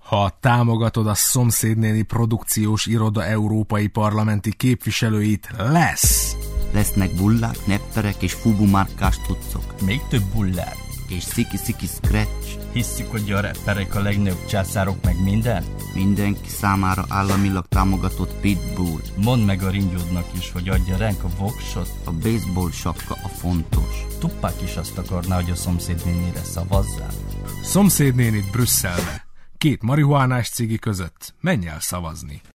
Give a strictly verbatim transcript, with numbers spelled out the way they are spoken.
Ha támogatod a Szomszédnéni Produkciós Iroda európai parlamenti képviselőit, lesz! Lesznek bullák, nepterek és fubumárkás cuccok. Még több bullár. És sziki-sziki scratch. Hisszük, hogy a rapperek a legnagyobb császárok meg minden? Mindenki számára államilag támogatott pitbull. Mondd meg a ringyódnak is, hogy adja ránk a voksot. A baseball sapka a fontos. Tuppák is azt akarná, hogy a szomszédnénire szavazzál. Szomszédnénit Brüsszelbe. Két marihuánás cigi között. Menj el szavazni.